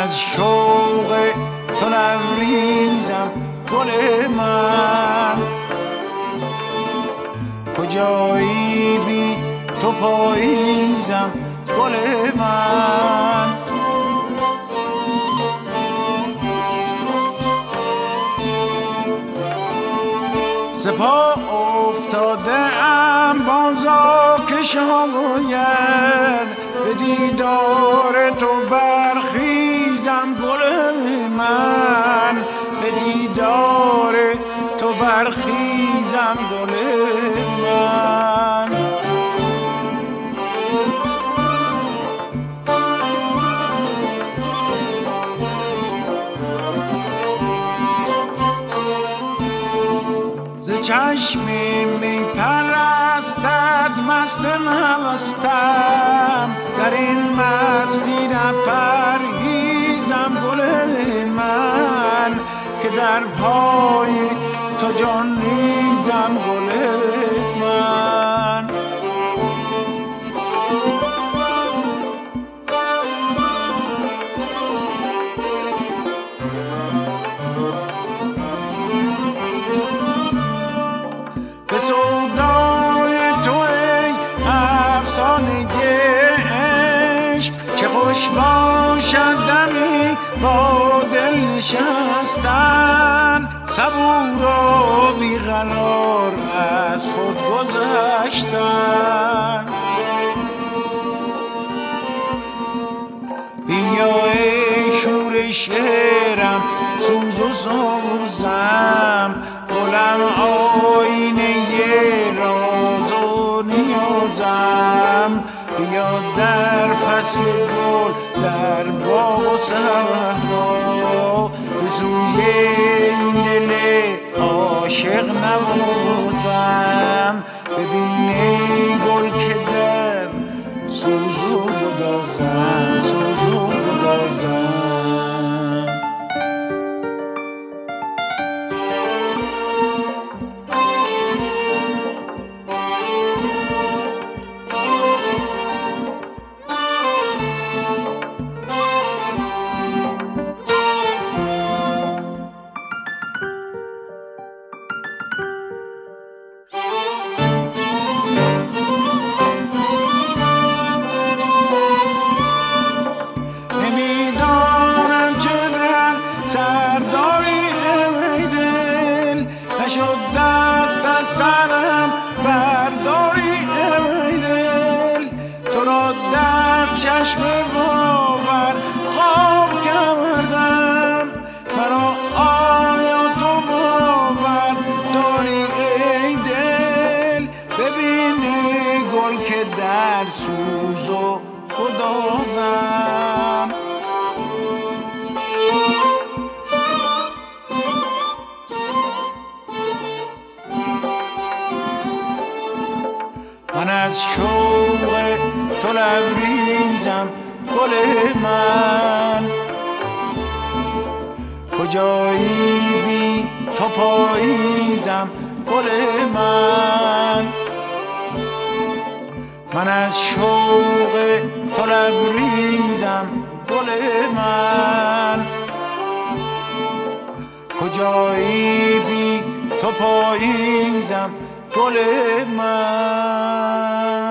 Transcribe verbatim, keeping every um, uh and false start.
از شوق تو لبریزم گل من، کجایی بی تو پاییزم گل من. ز پا افتاده ام بازا که شاید به دیدار تو برخیزم گل من، به دیدار تو برخیزم گل من. ز چشم می پرستد مستم هستم، در این مستی نپرهیزم گل من، که در پای تو جان ریزم گل من. به سودای تو ای افسانه عشق، چه خوش باشد دمی با دل نشستن، صبور و بیقرار از خود گذشتن. بیا ای شور شعرم سوز و سوزم، گلم آینه راز و نیازم. بیا در فصل گل در باغ و صحرا، به سوی این دل عاشق نوازم. ببین ای گل که در سوز و گدازم، سوز و گدازم. سرداری ای دل نشد دست از سرم برداری ای دل، تو را در چشم باور خواب کردم، مرا آیا تو باور داری ای دل. ببین ای گل که در سوز و گدازم. من از شوق تو لبریزم گل من، کجایی بی تو پاییزم گل من. من از شوق تو لبریزم گل من، کجایی بی تو پاییزم گل من.